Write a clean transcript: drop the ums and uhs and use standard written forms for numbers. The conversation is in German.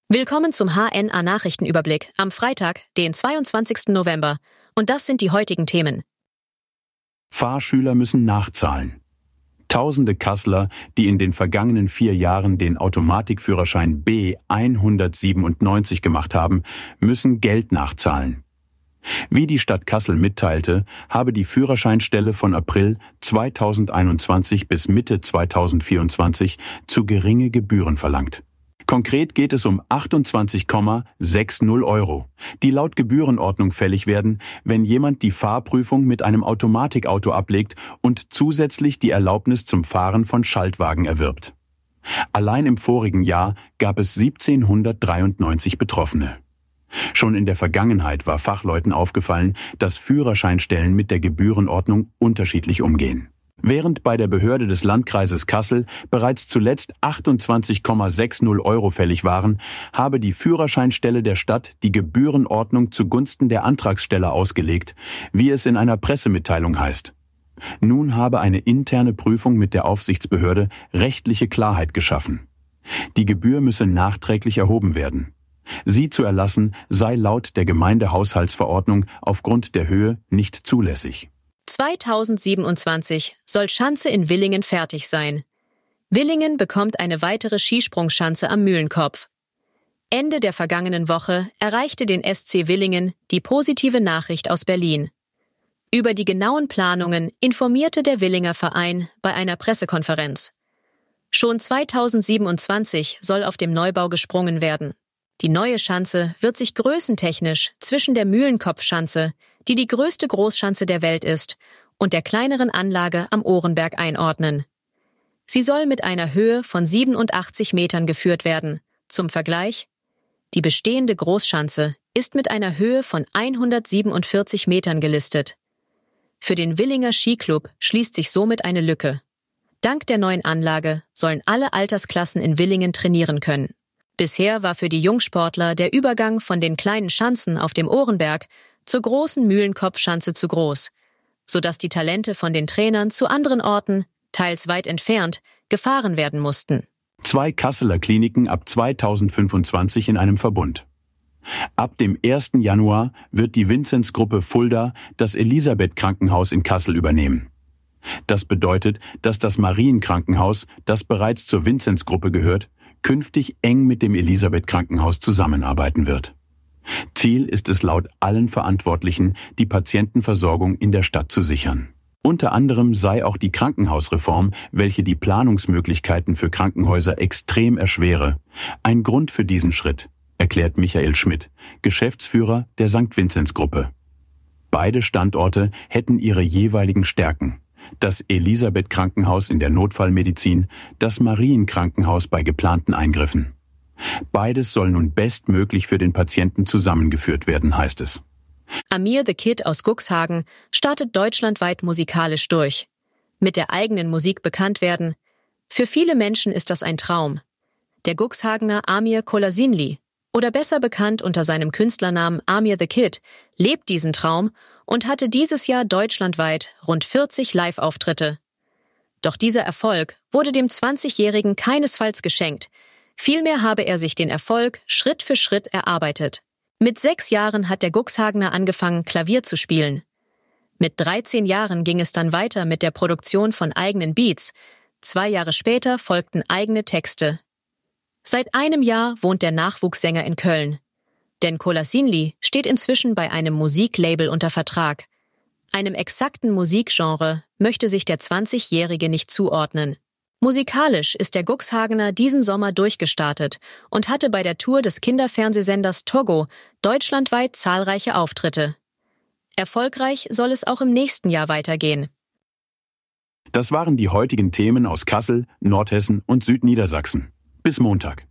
Willkommen zum HNA-Nachrichtenüberblick am Freitag, den 22. November. Und das sind die heutigen Themen. Fahrschüler müssen nachzahlen. Tausende Kasseler, die in den vergangenen 4 Jahren den Automatikführerschein B 197 gemacht haben, müssen Geld nachzahlen. Wie die Stadt Kassel mitteilte, habe die Führerscheinstelle von April 2021 bis Mitte 2024 zu geringe Gebühren verlangt. Konkret geht es um 28,60 €, die laut Gebührenordnung fällig werden, wenn jemand die Fahrprüfung mit einem Automatikauto ablegt und zusätzlich die Erlaubnis zum Fahren von Schaltwagen erwirbt. Allein im vorigen Jahr gab es 1793 Betroffene. Schon in der Vergangenheit war Fachleuten aufgefallen, dass Führerscheinstellen mit der Gebührenordnung unterschiedlich umgehen. Während bei der Behörde des Landkreises Kassel bereits zuletzt 28,60 € fällig waren, habe die Führerscheinstelle der Stadt die Gebührenordnung zugunsten der Antragssteller ausgelegt, wie es in einer Pressemitteilung heißt. Nun habe eine interne Prüfung mit der Aufsichtsbehörde rechtliche Klarheit geschaffen. Die Gebühr müsse nachträglich erhoben werden. Sie zu erlassen sei laut der Gemeindehaushaltsverordnung aufgrund der Höhe nicht zulässig. 2027 soll Schanze in Villingen fertig sein. Villingen bekommt eine weitere Skisprungschanze am Mühlenkopf. Ende der vergangenen Woche erreichte den SC Villingen die positive Nachricht aus Berlin. Über die genauen Planungen informierte der Villinger Verein bei einer Pressekonferenz. Schon 2027 soll auf dem Neubau gesprungen werden. Die neue Schanze wird sich größentechnisch zwischen der Mühlenkopfschanze, die die größte Großschanze der Welt ist, und der kleineren Anlage am Ohrenberg einordnen. Sie soll mit einer Höhe von 87 Metern geführt werden. Zum Vergleich: Die bestehende Großschanze ist mit einer Höhe von 147 Metern gelistet. Für den Villinger Skiclub schließt sich somit eine Lücke. Dank der neuen Anlage sollen alle Altersklassen in Villingen trainieren können. Bisher war für die Jungsportler der Übergang von den kleinen Schanzen auf dem Ohrenberg zur großen Mühlenkopfschanze zu groß, sodass die Talente von den Trainern zu anderen Orten, teils weit entfernt, gefahren werden mussten. 2 Kasseler Kliniken ab 2025 in einem Verbund. Ab dem 1. Januar wird die Vinzenz-Gruppe Fulda das Elisabeth-Krankenhaus in Kassel übernehmen. Das bedeutet, dass das Marienkrankenhaus, das bereits zur Vinzenz-Gruppe gehört, künftig eng mit dem Elisabeth-Krankenhaus zusammenarbeiten wird. Ziel ist es laut allen Verantwortlichen, die Patientenversorgung in der Stadt zu sichern. Unter anderem sei auch die Krankenhausreform, welche die Planungsmöglichkeiten für Krankenhäuser extrem erschwere, ein Grund für diesen Schritt, erklärt Michael Schmidt, Geschäftsführer der St. Vinzenz-Gruppe. Beide Standorte hätten ihre jeweiligen Stärken. Das Elisabeth-Krankenhaus in der Notfallmedizin, das Marienkrankenhaus bei geplanten Eingriffen. Beides soll nun bestmöglich für den Patienten zusammengeführt werden, heißt es. Amir the Kid aus Cuxhagen startet deutschlandweit musikalisch durch. Mit der eigenen Musik bekannt werden. Für viele Menschen ist das ein Traum. Der Cuxhagener Amir Kolasinli, oder besser bekannt unter seinem Künstlernamen Amir the Kid, lebt diesen Traum und hatte dieses Jahr deutschlandweit rund 40 Live-Auftritte. Doch dieser Erfolg wurde dem 20-Jährigen keinesfalls geschenkt. Vielmehr habe er sich den Erfolg Schritt für Schritt erarbeitet. Mit 6 Jahren hat der Cuxhagener angefangen, Klavier zu spielen. Mit 13 Jahren ging es dann weiter mit der Produktion von eigenen Beats. 2 Jahre später folgten eigene Texte. Seit einem Jahr wohnt der Nachwuchssänger in Köln. Denn Kolasinli steht inzwischen bei einem Musiklabel unter Vertrag. Einem exakten Musikgenre möchte sich der 20-Jährige nicht zuordnen. Musikalisch ist der Cuxhagener diesen Sommer durchgestartet und hatte bei der Tour des Kinderfernsehsenders Togo deutschlandweit zahlreiche Auftritte. Erfolgreich soll es auch im nächsten Jahr weitergehen. Das waren die heutigen Themen aus Kassel, Nordhessen und Südniedersachsen. Bis Montag.